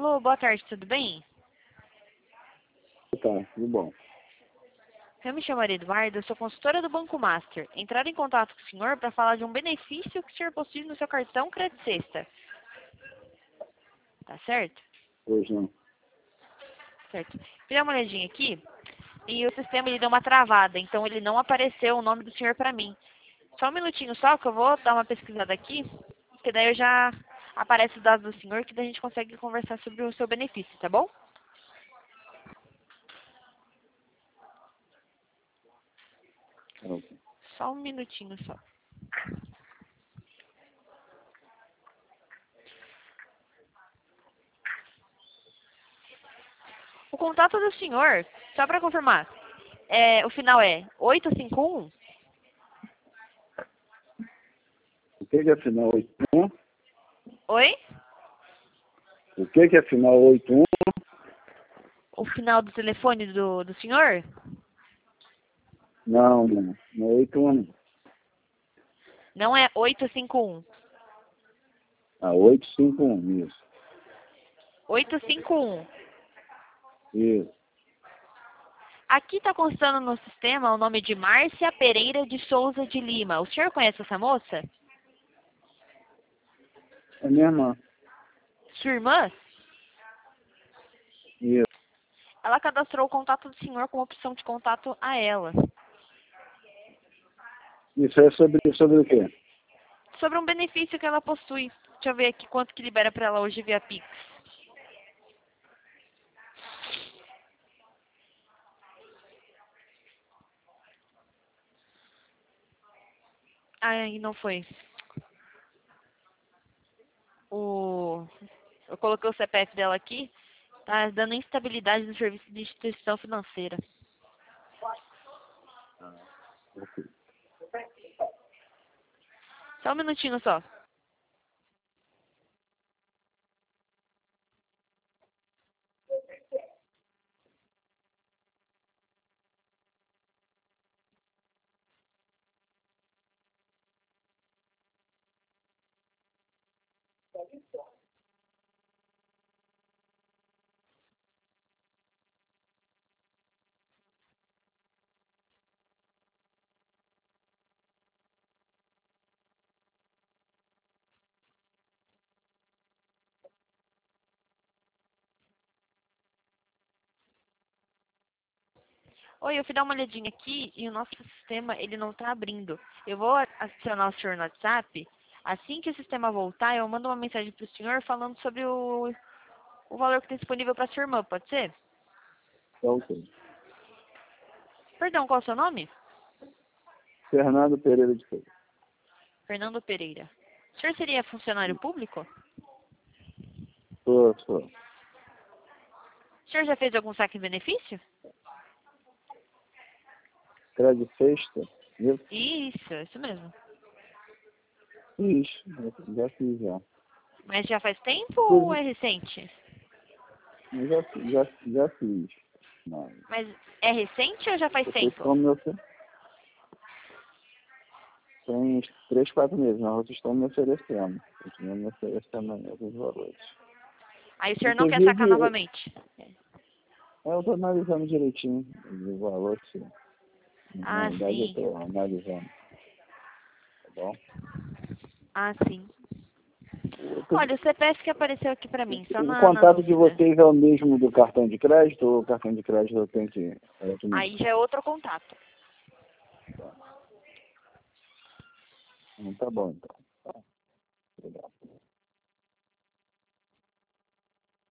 Alô, boa tarde, tudo bem? Tá, tudo bom. Eu me chamo Eduardo, eu sou consultora do Banco Master. Entraram em contato com o senhor para falar de um benefício que o senhor possui no seu cartão Crédito Sexta. Tá certo? Pois não. Certo. Fiz uma olhadinha aqui e o sistema ele deu uma travada, então ele não apareceu o nome do senhor para mim. Só um minutinho só que eu vou dar uma pesquisada aqui, que daí eu já aparece os dados do senhor, que daí a gente consegue conversar sobre o seu benefício, tá bom? Ok. Só um minutinho só. O contato do senhor, só para confirmar, o final é 851? O que é final 81? Oi? O que é final 81? O final do telefone do senhor? Não, não. Não é 81, não. Não é 851. Ah, 851, isso. 851. Isso. Aqui está constando no sistema o nome de Márcia Pereira de Souza de Lima. O senhor conhece essa moça? É minha irmã. Sua irmã? Isso. Ela cadastrou o contato do senhor como opção de contato a ela. Isso é sobre o quê? Sobre um benefício que ela possui. Deixa eu ver aqui quanto que libera para ela hoje via Pix. Ai, não foi. Eu coloquei o CPF dela aqui. Tá dando instabilidade no serviço de instituição financeira. Ok. Só um minutinho só. Oi, eu fui dar uma olhadinha aqui e o nosso sistema ele não está abrindo. Eu vou adicionar o senhor no WhatsApp. Assim que o sistema voltar, eu mando uma mensagem para o senhor falando sobre o valor que tem disponível para sua irmã, pode ser? Tá ok. Perdão, qual é o seu nome? Fernando Pereira de Souza. Fernando Pereira. O senhor seria funcionário público? Sou. O senhor já fez algum saque em benefício? Crédito Sexta? Isso mesmo. Fiz. Já fiz, já. Mas já faz tempo ou é recente? Eu já fiz. Mas Mas é recente ou já faz vocês tempo? estão me oferecendo. Tem uns 3, 4 meses, mas vocês estão me oferecendo. Continuam me oferecendo os valores. Aí o senhor não quer sacar Inclusive, novamente? eu estou analisando direitinho os valores. Na Ah, verdade, eu sim. estou analisando. Tá bom? Ah, sim. Olha, o CPF que apareceu aqui pra mim, só O na contato de dúvida. vocês é o mesmo do cartão de crédito ou o cartão de crédito eu tenho que... Aí já é outro contato. Tá bom, então.